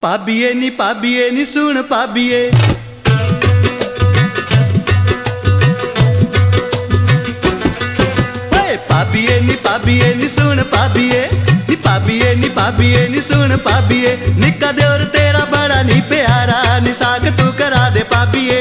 ਭਾਬੀਏ ਨੀ ਸੁਣ ਭਾਬੀਏ, ਓਏ ਭਾਬੀਏ ਨੀ ਸੁਣ ਭਾਬੀਏ, ਨੀ ਭਾਬੀਏ ਨੀ ਸੁਣ ਭਾਬੀਏ, ਨਿੱਕਾ ਦਿਓਰ ਤੇਰਾ ਬੜਾ ਨੀ ਪਿਆਰਾ, ਨੀ ਸਾਕ ਤੂੰ ਕਰਾ ਦੇ ਭਾਬੀਏ।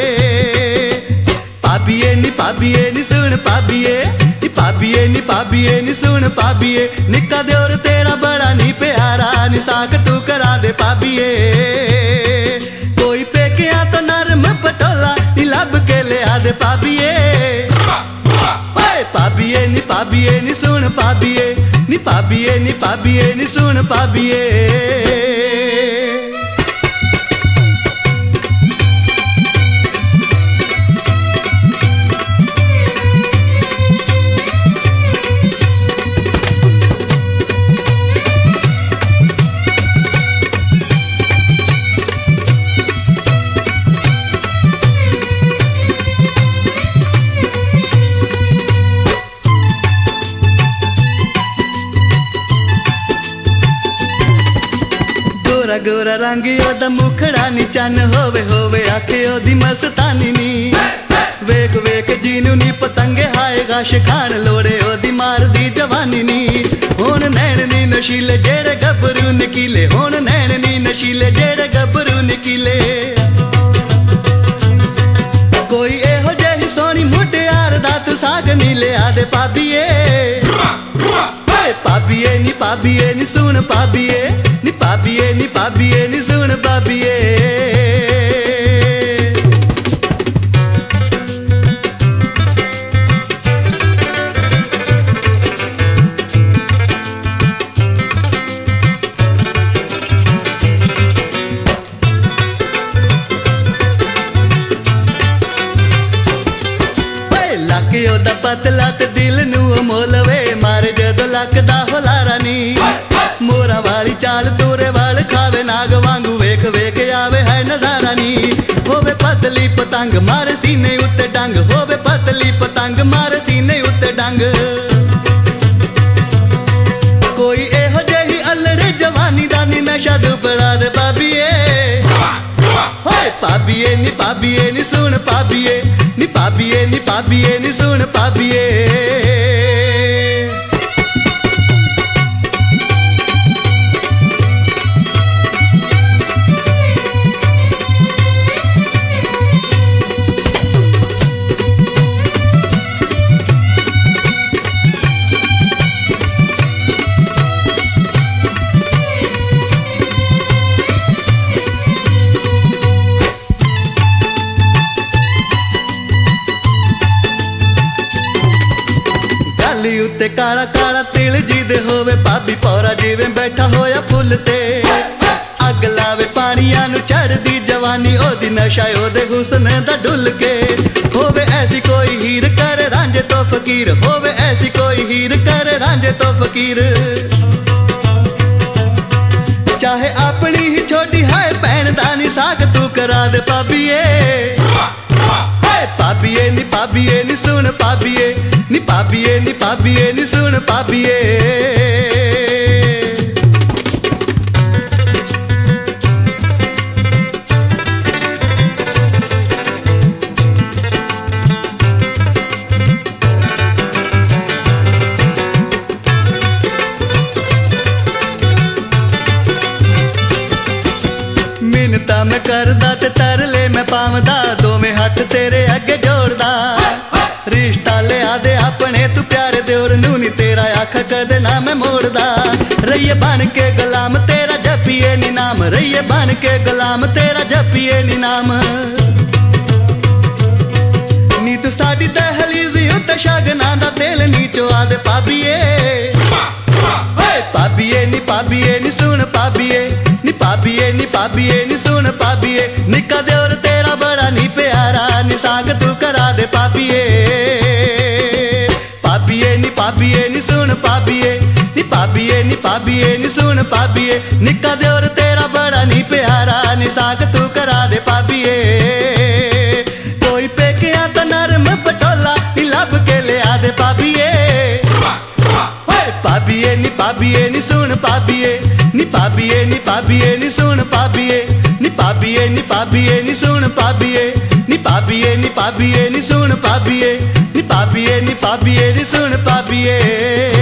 ਭਾਬੀਏ ਨੀ ਸੁਣ ਭਾਬੀਏ, ਨੀ ਭਾਬੀਏ ਨੀ ਸੁਣ ਭਾਬੀਏ, ਨਿੱਕਾ ਦਿਓਰ ਤੇਰਾ ਬੜਾ ਨੀ ਪਿਆਰਾ, ਨੀ ਸਾਕ ਤੂੰ ਕਰਾ ਦੇ ਭਾਬੀਏ। ਕੋਈ ਪੇਕਿਆਂ ਤੋਂ ਨਰਮ ਪਟੋਲਾ ਨੀ ਲੱਭ ਕੇ ਲਿਆ ਦੇ ਭਾਬੀਏ। ਓਏ ਭਾਬੀਏ ਨੀ ਸੁਣ ਭਾਬੀਏ, ਨੀ ਭਾਬੀਏ ਨੀ ਸੁਣ ਭਾਬੀਏ। गोरा गोरा रंग ओदा मुखड़ा नी चन होवे होवे आखे ओदी मस्तानी नी, वेख वेख जीनू नी पतंगे हाय गश खान लोड़े ओदी मार दी जवानी नी। हुण नैन नी नशीले जेड़े गभरू निकीले, हुण नैन नी नशीले जेड़े गभरू निकीले। कोई एहो जेही सोहनी मुटियार दा तू साग नी लिया दे भाबीए। भाबीए नी सुन भाबीए, नी भाबीए नी सुन भाबीए। लाके ओदा पतला ते दिल नू मोलवे, मारे जदों लकदा होलारा नी। मोरा वाली चाल तोरे वाल खावे नाग वांगू, वेख वेख आवे है नजारा नी। होवे पतली पतंग मारे सीने उत्ते डंग, होवे पतली पतंग मारे सीने उत्ते डंग। कोई एहो जेही अल्लड़े जवानी दा नी नशा दुबड़ा दे भाबीए। होए भाबीए नी सुन भाबीए, नी भाबीए नी सुन भाबीए। गाली उत्ते काला काला तिल जी दे होवे, भाभी पौरा जिवें बैठा होया फुल ते। अग लावे पानियां नू चढ़दी जवानी, ओदी नशा ओदे हुस्न दा डुल के। होवे ऐसी कोई हीर करे रांझे तो फकीर, होवे ऐसी कोई हीर करे रांझे तो फकीर। चाहे अपनी ही छोटी है भैन दा नी साक तू करा दे भाबीए। भाबीए नी सुन भाबीए, नी भाबीए नी सुन भाबीए। मिन्नतां मैं करदा ते तरले मैं पावदा, दोवें हत्थ तेरे अगे जोड़दा। रिश्ता लिया दे अपने तू प्यारे दियोर नू नी, तेरा आखा कदे ना मैं मोड़दा। रहिए बन के गुलाम तेरा जपिए नी नाम, रहिए बन के गुलाम तेरा जपिए नी नाम। नी तू साडी दहलीज़ उत्ते शगनां दा तेल नी चुआ दे भाबीए। भाबीए नी सुन भाबीए, नी भाबीए नी सुन भाबीए, निक्का दियोर तेरा बड़ा नी प्यारा, नी साक तू करा दे भाबीए। भाबीए नी सुन भाबीए, नी भाबीए नी सुन भाबीए, निक्का दियोर तेरा बड़ा नी प्यारा, नी साक तू करा दे भाबीए। कोई पेकियां तो नरम पटोला नी लभ के लिया दे भाबीए। भाबीए नी सुन भाबीए, नी ਭਾਬੀਏ ਨੀ ਭਾਬੀਏ ਨੀ ਸੁਣ ਭਾਬੀਏ ਨੀ ਭਾਬੀਏ ਨੀ ਭਾਬੀਏ ਨੀ ਸੁਣ ਭਾਬੀਏ ਨੀ ਭਾਬੀਏ ਨੀ ਭਾਬੀਏ ਨੀ ਸੁਣ ਭਾਬੀਏ ਨੀ ਭਾਬੀਏ ਨੀ ਭਾਬੀਏ ਨੀ ਸੁਣ ਭਾਬੀਏ